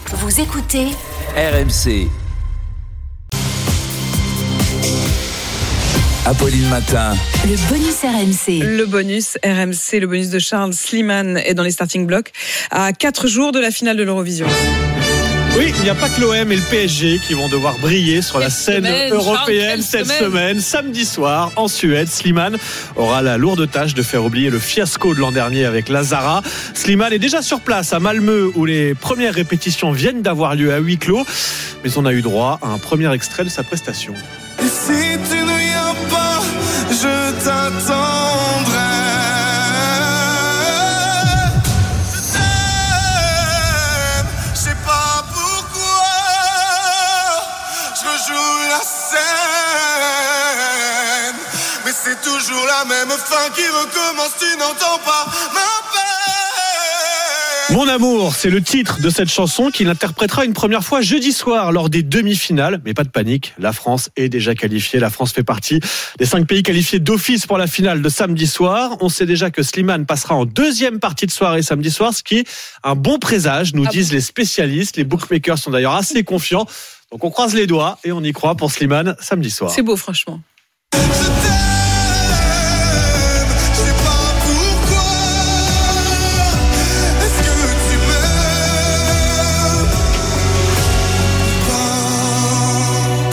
Vous écoutez RMC. Apolline Matin. Le bonus RMC. Le bonus RMC, le bonus de Charles Slimane est dans les starting blocks à 4 jours de la finale de l'Eurovision. Oui, il n'y a pas que l'OM et le PSG qui vont devoir briller sur la scène européenne cette semaine. Samedi soir, en Suède, Slimane aura la lourde tâche de faire oublier le fiasco de l'an dernier avec Lazara. Slimane est déjà sur place à Malmö où les premières répétitions viennent d'avoir lieu à huis clos. Mais on a eu droit à un premier extrait de sa prestation. Et si tu ne viens pas, je t'attendrai. Je sais pas pourquoi je rejoue la scène, mais c'est toujours la même fin qui recommence. Tu n'entends pas ma peine. Mon amour, c'est le titre de cette chanson qu'il interprétera une première fois jeudi soir lors des demi-finales. Mais pas de panique, la France est déjà qualifiée. La France fait partie des 5 pays qualifiés d'office pour la finale de samedi soir. On sait déjà que Slimane passera en deuxième partie de soirée samedi soir, ce qui est un bon présage, nous disent les spécialistes. Les bookmakers sont d'ailleurs assez confiants. Donc on croise les doigts et on y croit pour Slimane samedi soir. C'est beau franchement.